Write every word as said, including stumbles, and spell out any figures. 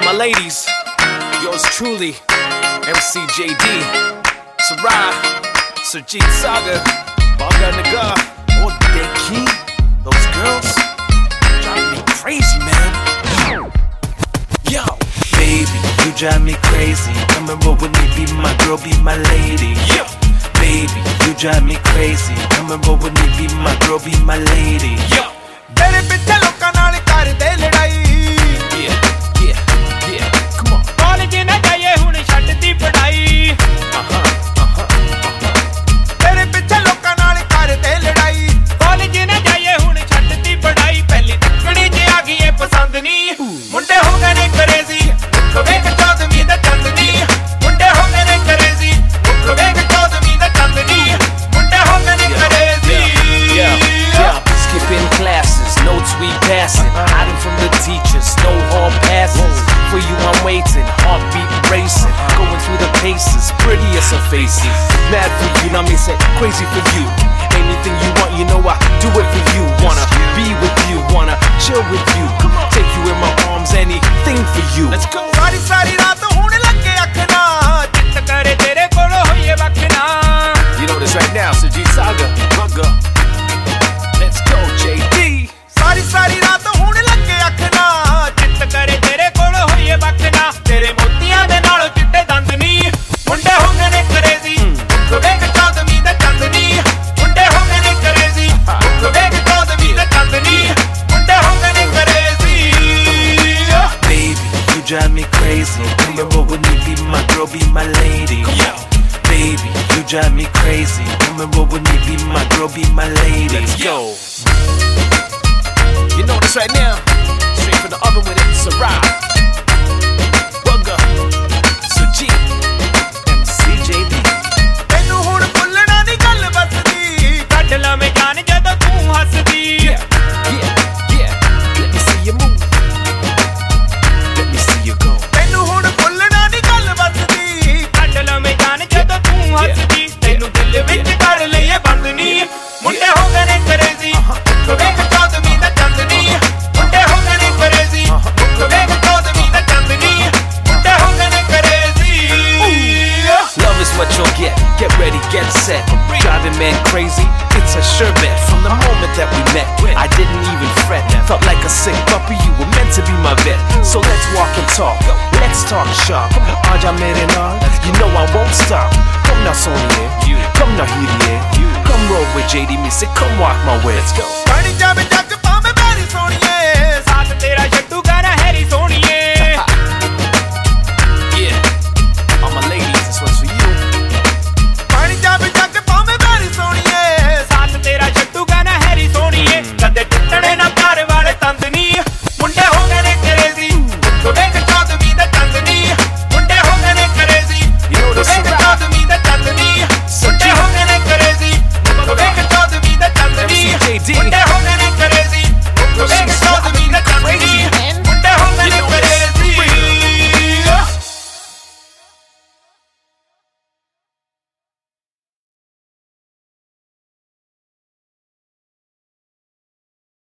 my ladies, yours truly, M C J D, Sarai, Surjit Sagar, Baga Nagar, all they key. Those girls drive me crazy, man. Yo, baby, you drive me crazy. Come and roll with me, be my girl, be my lady. Yo, baby, you drive me crazy. Come and roll with me, be my girl, be my lady. Yo, तेरे पिछे लोकां नाल करदे लड़ाई. yeah, yeah, yeah, come on. College ना जाइए हुण छड्डदी पढ़ाई. Uh-huh, uh-huh, uh-huh. तेरे पिछे लोकां नाल करदे लड़ाई. कॉलेज ना जाइए हुण छड्डदी पढ़ाई. पहली तकड़ी च आ गई ए पसंद नी. मुंडे हो गए ने क्रेजी. कवेक चौदहवीं दा चंदनी. मुंडे हो गए ने क्रेजी. कवेक चौदहवीं दा चंदनी. मुंडे हो गए ने crazy. Yeah, yeah, skipping classes, notes we passing, hiding from the teachers, no hall passes. For you I'm waiting, heartbeat racing, going through the paces, pretty as her faces. Mad for you, now me say crazy for you. Anything you want, you know I do it for you. Wanna be with you, wanna chill with you, take you in my arms, anything for you. Let's go. सारी सारी रात हुण लगे अखना. चित करे तेरे कोल होइए वखना. You know this right now, Surjit Sagar, Bugga. Let's go, J D. सारी सारी रात हुण लगे अखना. चित करे तेरे कोल होइए वखना. तेरे मोतियां दे नाल चिट्टे दंद नी. मुंडे हो गए ने क्रेजी. कवेक चौदहवीं दा चंदनी. मुंडे हो गए ने क्रेजी. कवेक चौदहवीं दा चंदनी. मुंडे हो गए ने crazy. Baby, you drive me crazy. Come and roll with me, be my girl, be my lady. Yo, Baby, you drive me crazy. Come and roll with me, be my girl, be my lady. let's go. You know this right now, straight from the oven with it, Sarai, Bugga, Surjit, M C J D. ਤੈਨੂੰ ਹੁਣ ਭੁੱਲਣਾ ਦੀ ਗੱਲ ਬਸਦੀ. ਕੱਢ ਲਵੇਂ ਜਾਨ ਜਦੋਂ ਤੂੰ ਹੱਸਦੀ. Yeah, yeah, yeah. Let me see you move. Let me see you go. ਤੈਨੂੰ ਹੁਣ ਭੁੱਲਣਾ ਦੀ ਗੱਲ ਬਸਦੀ. ਕੱਢ ਲਵੇਂ ਜਾਨ ਜਦੋਂ ਤੂੰ ਹੱਸਦੀ. ਤੈਨੂੰ ਦਿਲ ਵਿੱਚ ਕਰ ਲਈਏ ਬੰਦ ਨੀ. ਮੁੰਡੇ ਹੋ ਗਏ ਨੇ ਕਰੇਜ਼ੀ. ਕਵੇਕ ਚੌਦਹਵੀਂ ਦਾ ਚੰਦਨੀ. ਮੁੰਡੇ ਹੋ ਗਏ ਨੇ ਕਰੇਜ਼ੀ. ਕਵੇਕ ਚੌਦਹਵੀਂ ਦਾ ਚੰਦਨੀ. ਮੁੰਡੇ ਹੋ ਗਏ ਨੇ crazy. Love is what you'll get. Get ready, get set. Driving man crazy. It's a sure bet. From the moment that we met, I didn't even fret. Felt like a sick puppy. You were meant to be my vet. So let's walk and talk. Let's talk shop. Aja mere naal. You know I won't stop. Come now, Sonia. Come now, Hiriye. Come roll with J D. Me say, come walk my way. Let's go. ਬਣ ਜਾਵੇ ਜੱਗ ਭਾਵੇਂ ਮੇਰੀ ਸੋਹਣੀਏ.